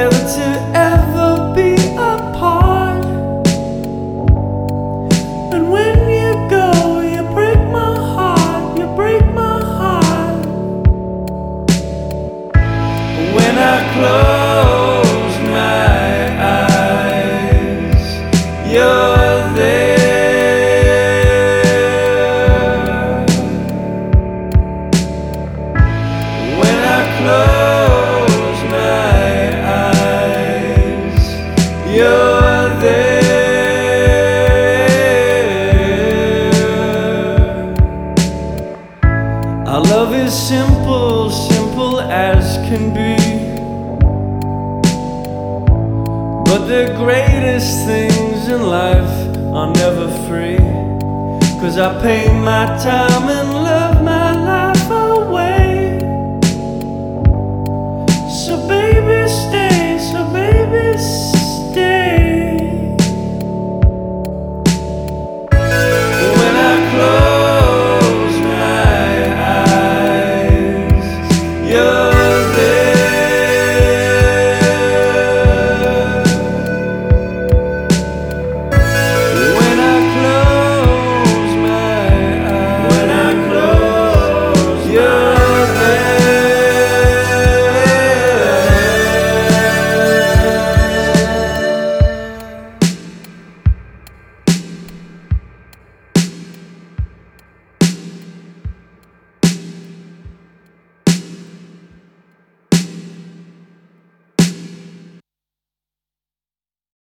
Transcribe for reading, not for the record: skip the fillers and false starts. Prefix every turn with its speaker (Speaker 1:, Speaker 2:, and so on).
Speaker 1: never to ever be apart. And when you go, you break my heart, you break my heart. When I close my eyes, you're there. When I close my eyes, you're there. Our love is simple, simple as can be. But the greatest things in life are never free. 'Cause I pay my time in